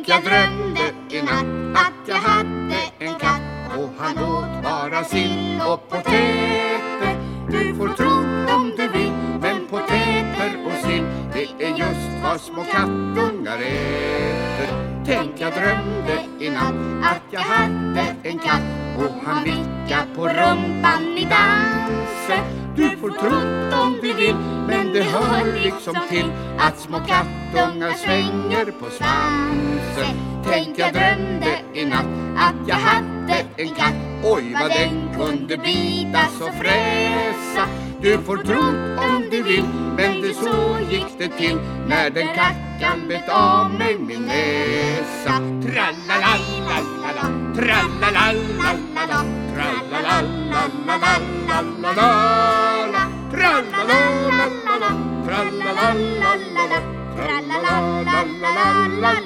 Tänk, jag drömde i natt att jag hade en katt och han åt bara sill och potäter. Du får tro om du vill, men potäter och sill, det är just vad små kattungar äter. Tänk, jag drömde i natt att jag hade en katt och han vickade på rumpan i dansen. Du får tro om du vill, men det hör liksom till att små kattungar svänger på svansen. Tänk, jag drömde i natt att jag hade en katt. Oj, vad den kunde bitas och fräsa. Du får tro om du vill, men det så gick det till när den kackan bet av mig min näsa. Tralalalalala, tralalalalala, tralalalalala, tralalalalala, tralalalalala, tralalalalala.